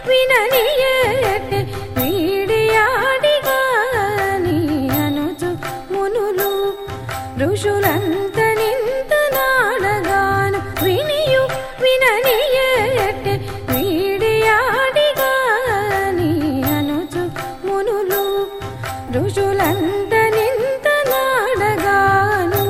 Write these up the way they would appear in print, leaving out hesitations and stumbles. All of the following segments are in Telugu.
విననియటే వీడియాడిగాని అనుచు మునులు ఋషులంత నింత నాడగాను వినియు విననియటే వీడియాడిగాని అనుచు మునులు ఋషులంత నింత నాడగాను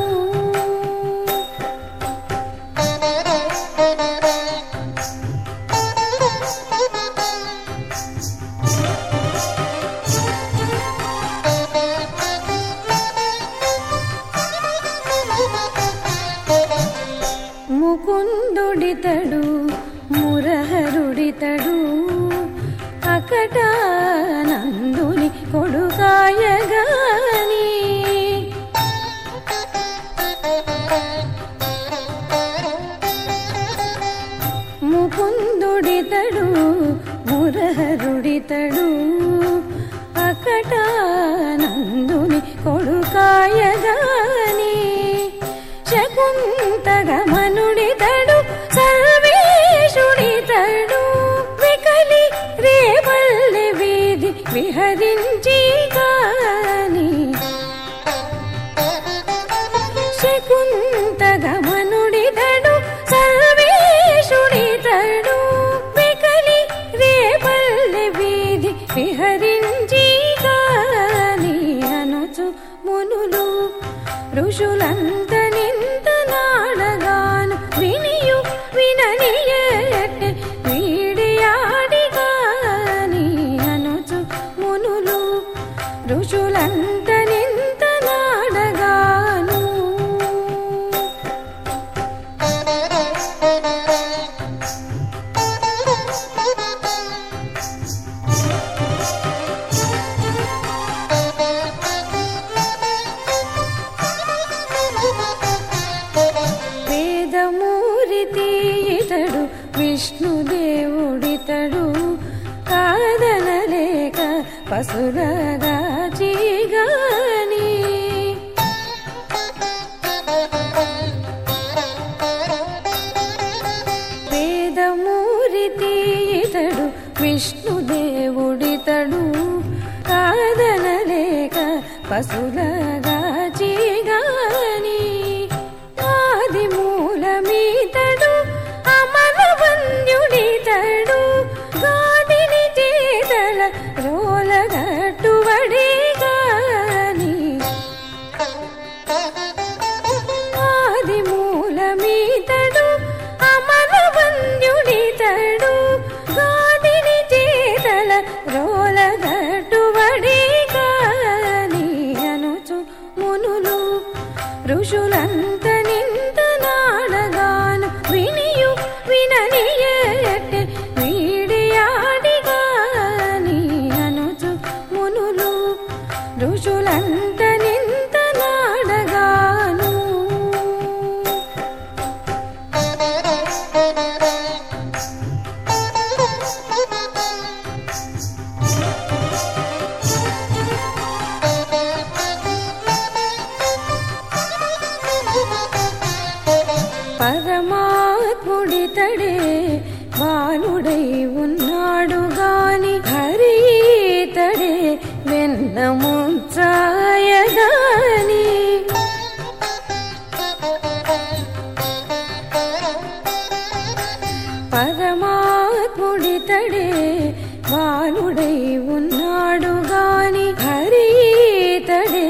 ముకుందుడితడు మురహరుడితడు అకట నందుని కొడుకాయగాని ముకుందుడితడు మురహరుడితడు అకట నందుని కొడుకాయగాని శకుంతగమనుడితడు సర్వేశుడితడు వికలి రేవల్లి వీధి విహరించి గాని శకుంతగమనుడితడు సర్వేశుడితడు వికలి రేవల్లి వీధి విహరించి గాని అనుచు మునులు ఋషులంత నింత నాడగాను వినియు విననియటే వీడియాడిగాని అనుచు మునులు ఋషులంత నింత నాడగాను వేదమూరితి ఇతడు విష్ణుదేవుడితడు కాదనలేక పసురగా చీగాని వేదమూరితి ఇతడు విష్ణుదేవుడితడు కాదనలేక పసురగా చీగాని ఆది మూలమీతడు అమరవన్యుడితడు గాదిని చేతల రోలగట్టువడిగాని ఆది మూలమీతడు అమరవన్యుడితడు గాదిని చేతల రోలగట్టువడిగాని అనుచు మునులు ఋషులంత నింత నాడగాను వినియు విననియటే వీడియాడిగాని అనుచు మునులు ఋషులంత నింత నాడగాను పరమాత్ముడితడే బాలుడై ఉన్నాడు గాని హరితడే వెన్నముంచాయగాని పరమాత్ముడితడే బాలుడై ఉన్నాడు గాని హరితడే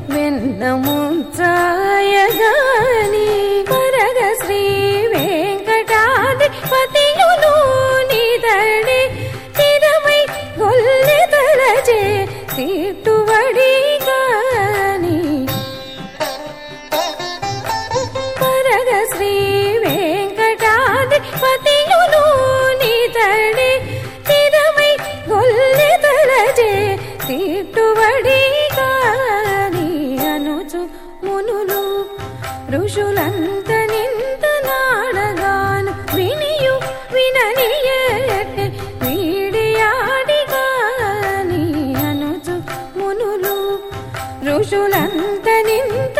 వెన్నముంచాయగాని పరగ శ్రీ వెంకటాధిపతియును నిదడే తిరమై గొల్లె తలచే తిట్టువడిగాని పరగ శ్రీ వెంకటాధిపతియును నిదడే తిరమై గొల్లె తలచే తిట్టువడిగాని అనుచు మునులు ఋషులంత నింత నాడగాను వినియు విననియటే వీడియాడిగాని అనుచు మునులు ఋషులంత నింత